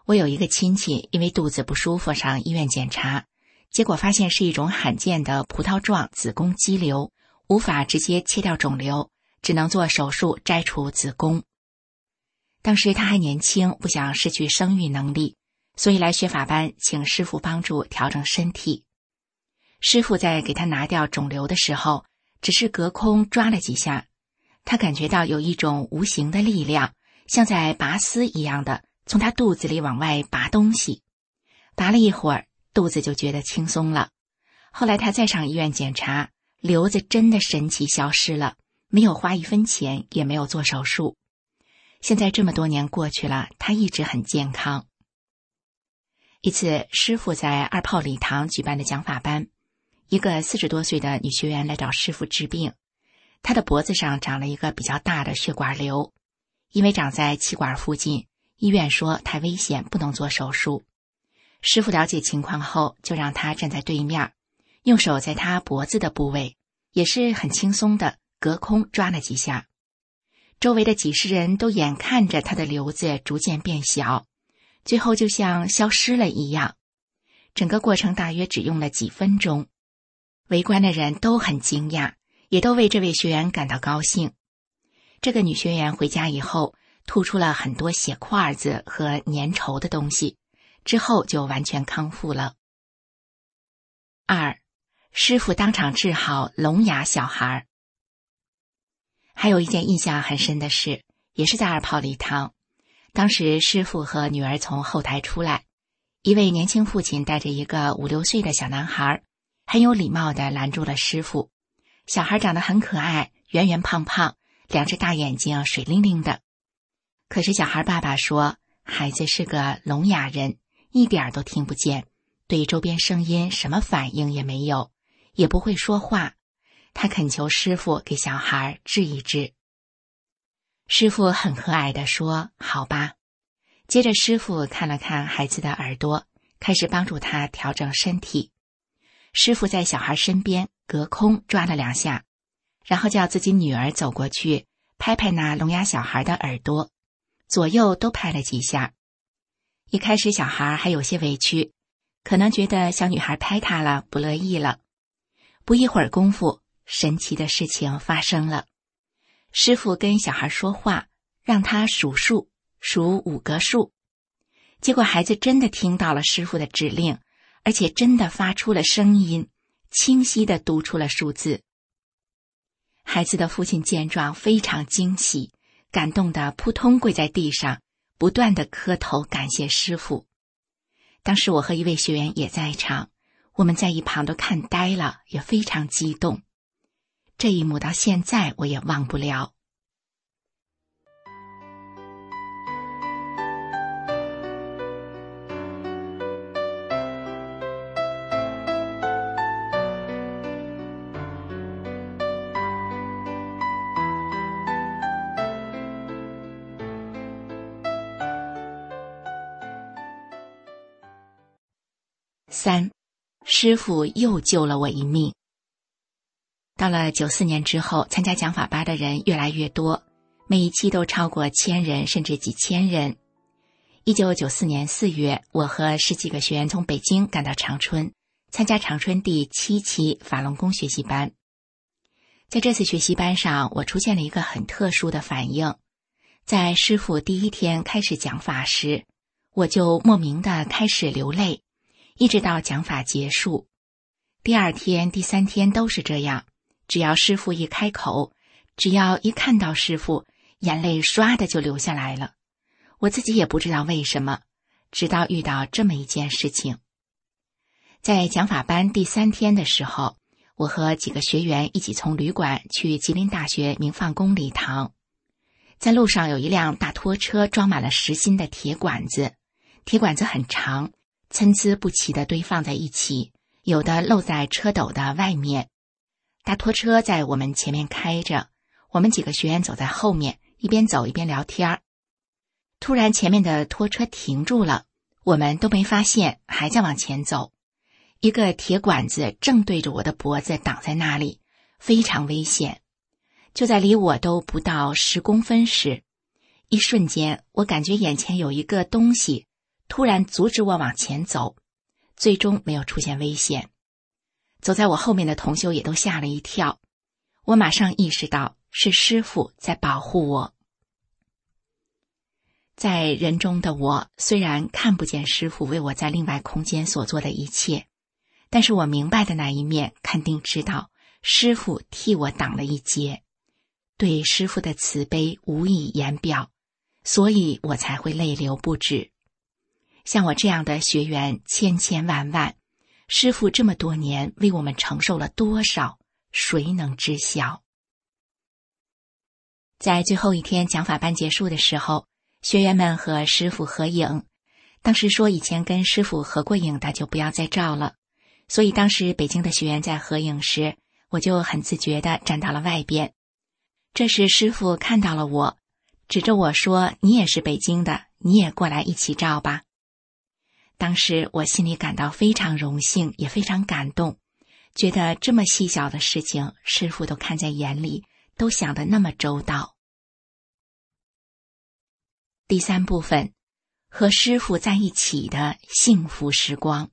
[SPEAKER 6] 我有一个亲戚因为肚子不舒服上医院检查，结果发现是一种罕见的葡萄状子宫肌瘤，无法直接切掉肿瘤，只能做手术摘除子宫。当时他还年轻，不想失去生育能力，所以来学法班请师父帮助调整身体。师父在给他拿掉肿瘤的时候，只是隔空抓了几下，他感觉到有一种无形的力量，像在拔丝一样的从他肚子里往外拔东西。拔了一会儿，肚子就觉得轻松了。后来他再上医院检查，瘤子真的神奇消失了，没有花一分钱，也没有做手术。现在这么多年过去了，他一直很健康。一次，师父在二炮礼堂举办的讲法班，一个四十多岁的女学员来找师父治病，她的脖子上长了一个比较大的血管瘤，因为长在气管附近，医院说太危险，不能做手术。师父了解情况后，就让她站在对面，用手在她脖子的部位，也是很轻松的隔空抓了几下。周围的几十人都眼看着她的瘤子逐渐变小，最后就像消失了一样。整个过程大约只用了几分钟。围观的人都很惊讶，也都为这位学员感到高兴。这个女学员回家以后，吐出了很多血块子和粘稠的东西，之后就完全康复了。二，师父当场治好聋哑小孩。还有一件印象很深的事，也是在二炮礼堂。当时师父和女儿从后台出来，一位年轻父亲带着一个五六岁的小男孩，很有礼貌地拦住了师父。小孩长得很可爱，圆圆胖胖，两只大眼睛水灵灵的。可是小孩爸爸说，孩子是个聋哑人，一点都听不见，对周边声音什么反应也没有，也不会说话。他恳求师父给小孩治一治。师父很和蔼地说，好吧。接着师父看了看孩子的耳朵，开始帮助他调整身体。师父在小孩身边隔空抓了两下，然后叫自己女儿走过去拍拍那聋哑小孩的耳朵，左右都拍了几下。一开始小孩还有些委屈，可能觉得小女孩拍他了，不乐意了。不一会儿功夫，神奇的事情发生了。师父跟小孩说话，让他数数，数五个数。结果孩子真的听到了师父的指令，而且真的发出了声音，清晰地读出了数字。孩子的父亲见状非常惊喜，感动得扑通跪在地上，不断地磕头感谢师父。当时我和一位学员也在场，我们在一旁都看呆了，也非常激动。这一幕到现在我也忘不了。三，师父又救了我一命。到了九四年之后，参加讲法班的人越来越多，每一期都超过千人，甚至几千人。一九九四年四月，我和十几个学员从北京赶到长春，参加长春第七期法轮功学习班。在这次学习班上，我出现了一个很特殊的反应。在师父第一天开始讲法时，我就莫名的开始流泪，一直到讲法结束。第二天、第三天都是这样，只要师父一开口，只要一看到师父，眼泪唰的就流下来了。我自己也不知道为什么，直到遇到这么一件事情。在讲法班第三天的时候，我和几个学员一起从旅馆去吉林大学明放宫礼堂。在路上有一辆大拖车装满了实心的铁管子，铁管子很长，参差不齐地堆放在一起，有的露在车斗的外面。大拖车在我们前面开着，我们几个学员走在后面，一边走一边聊天。突然前面的拖车停住了，我们都没发现，还在往前走。一个铁管子正对着我的脖子挡在那里，非常危险。就在离我都不到十公分时，一瞬间我感觉眼前有一个东西突然阻止我往前走，最终没有出现危险。走在我后面的同修也都吓了一跳，我马上意识到是师父在保护我。在人中的我虽然看不见师父为我在另外空间所做的一切，但是我明白的那一面肯定知道师父替我挡了一劫，对师父的慈悲无以言表，所以我才会泪流不止。像我这样的学员千千万万，师父这么多年为我们承受了多少，谁能知晓？在最后一天讲法班结束的时候，学员们和师父合影，当时说以前跟师父合过影的就不要再照了，所以当时北京的学员在合影时，我就很自觉地站到了外边。这时师父看到了我，指着我说，你也是北京的，你也过来一起照吧。当时我心里感到非常荣幸，也非常感动，觉得这么细小的事情师父都看在眼里，都想得那么周到。第三部分，和师父在一起的幸福时光。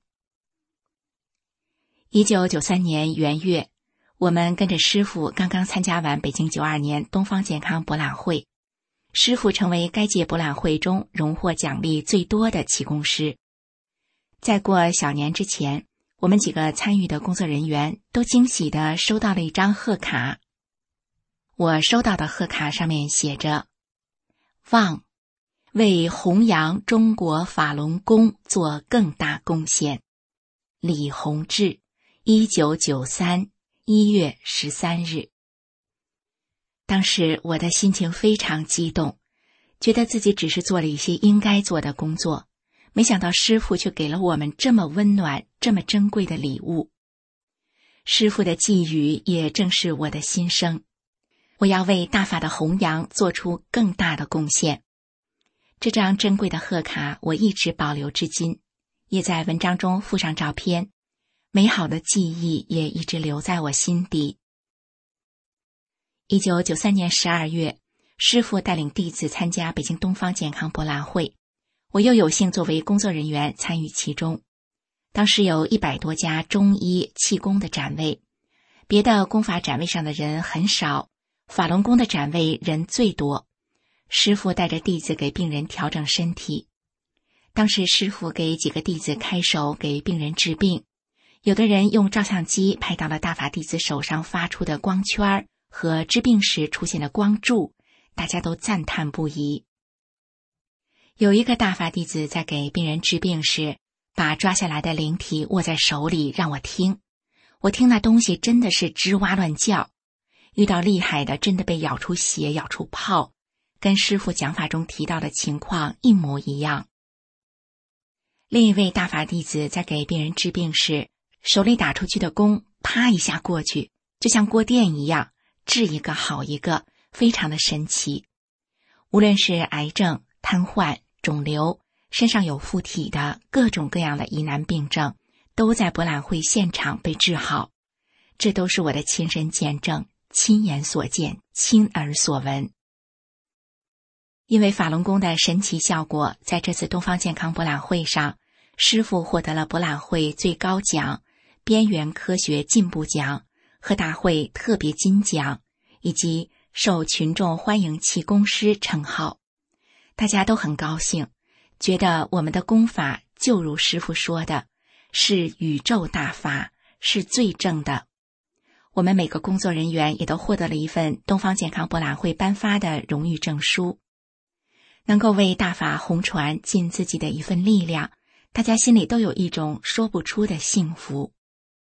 [SPEAKER 6] 一九九三年元月，我们跟着师父刚刚参加完北京九二年东方健康博览会，师父成为该届博览会中荣获奖励最多的气功师。在过小年之前，我们几个参与的工作人员都惊喜地收到了一张贺卡。我收到的贺卡上面写着：望为弘扬中国法轮功做更大贡献，李洪志，一九九三一月十三日。当时我的心情非常激动，觉得自己只是做了一些应该做的工作，没想到师父却给了我们这么温暖、这么珍贵的礼物。师父的寄语也正是我的心声，我要为大法的弘扬做出更大的贡献。这张珍贵的贺卡我一直保留至今，也在文章中附上照片，美好的记忆也一直留在我心底。一九九三年十二月，师父带领弟子参加北京东方健康博览会，我又有幸作为工作人员参与其中。当时有一百多家中医气功的展位，别的功法展位上的人很少，法轮功的展位人最多。师父带着弟子给病人调整身体，当时师父给几个弟子开手给病人治病，有的人用照相机拍到了大法弟子手上发出的光圈和治病时出现的光柱，大家都赞叹不已。有一个大法弟子在给病人治病时，把抓下来的灵体握在手里让我听，我听那东西真的是吱哇乱叫，遇到厉害的真的被咬出血咬出泡，跟师父讲法中提到的情况一模一样。另一位大法弟子在给病人治病时，手里打出去的功啪一下过去，就像过电一样，治一个好一个，非常的神奇。无论是癌症、瘫痪、肿瘤，身上有附体的各种各样的疑难病症，都在博览会现场被治好。这都是我的亲身见证，亲眼所见，亲耳所闻。因为法轮功的神奇效果，在这次东方健康博览会上，师父获得了博览会最高奖、边缘科学进步奖和大会特别金奖，以及受群众欢迎气功师称号。大家都很高兴，觉得我们的功法就如师父说的，是宇宙大法，是最正的。我们每个工作人员也都获得了一份东方健康博览会颁发的荣誉证书。能够为大法弘传尽自己的一份力量，大家心里都有一种说不出的幸福。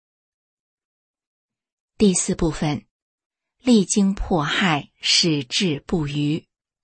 [SPEAKER 6] 第四部分，历经迫害，矢志不渝。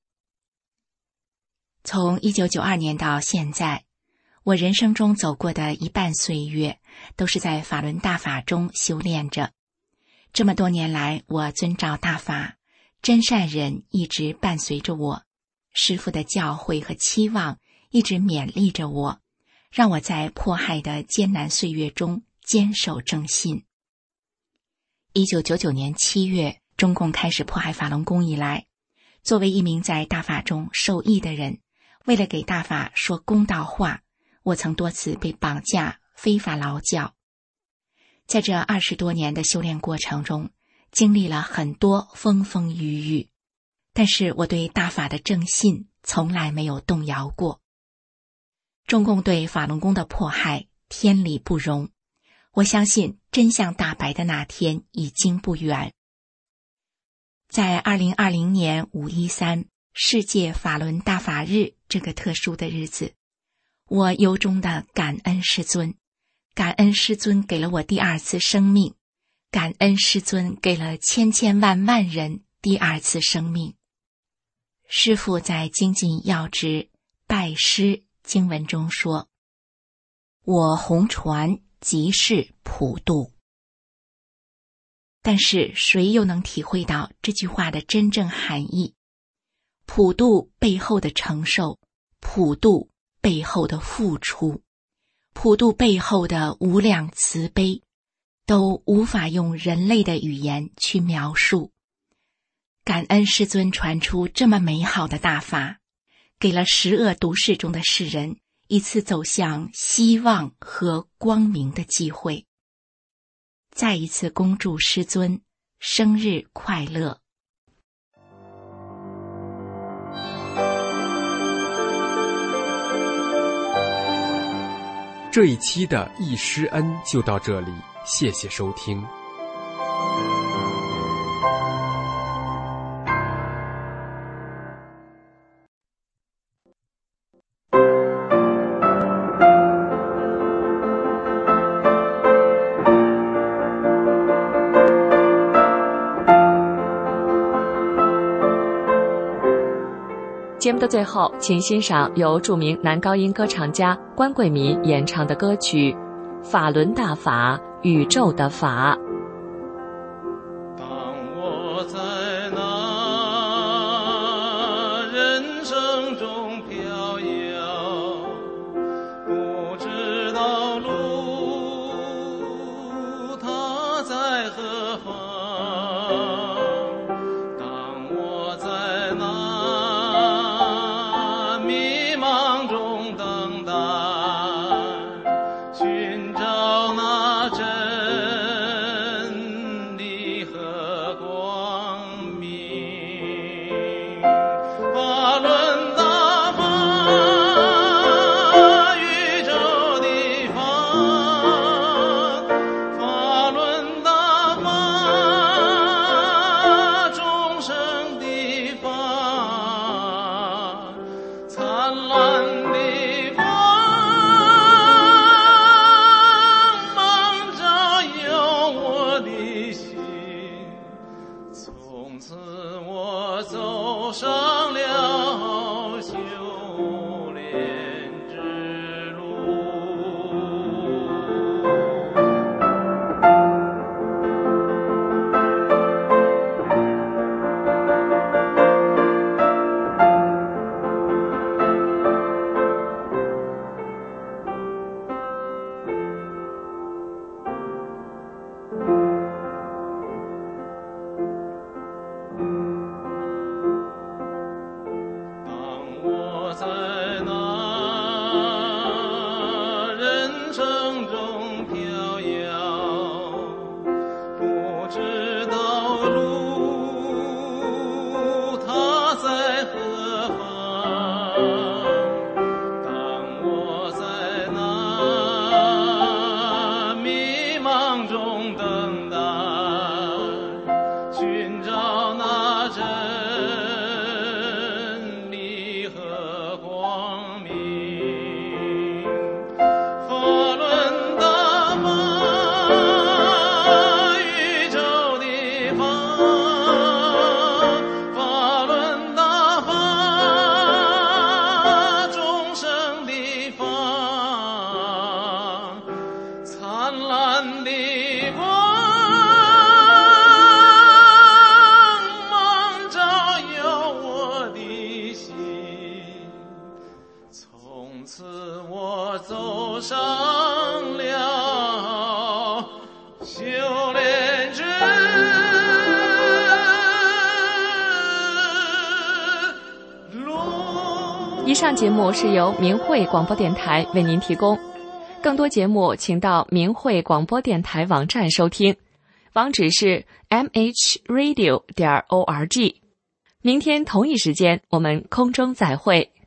[SPEAKER 6] 从一九九二年到现在，我人生中走过的一半岁月，都是在法轮大法中修炼着。这么多年来，我遵照大法，真善忍一直伴随着我，师父的教诲和期望一直勉励着我，让我在迫害的艰难岁月中坚守正信。一九九九年七月，中共开始迫害法轮功以来，作为一名在大法中受益的人，为了给大法说公道话， 我曾多次被绑架、非法劳教。在这二十多年的修炼过程中，经历了很多风风雨雨，但是我对大法的正信从来没有动摇过。中共对法轮功的迫害天理不容，我相信真相大白的那天已经不远。在二零二零年五一三世界法轮大法日这个特殊的日子，我由衷的感恩师尊，感恩师尊给了我第二次生命，感恩师尊给了千千万万人第二次生命。师父在精进要旨拜师经文中说，我弘传即是普度。但是谁又能体会到这句话的真正含义？普度背后的承受，普度背后的付出，普度背后的无量慈悲，都无法用人类的语言去描述。感恩师尊传出这么美好的大法，给了十恶毒世中的世人一次走向希望和光明的机会。再一次恭祝师尊生日快乐。
[SPEAKER 5] 这一期的忆师恩就到这里，谢谢收听。
[SPEAKER 7] 节目的最后，请欣赏由著名男高音歌唱家关贵民演唱的歌曲《法轮大法，宇宙的法》。
[SPEAKER 8] 当我在那人生中飘摇，不知道路它在何方，当我在那路。
[SPEAKER 7] 以上节目是由明慧广播电台为您提供，更多节目请到明慧广播电台网站收听，网址是 m h radio 点 org。明天同一时间我们空中再会。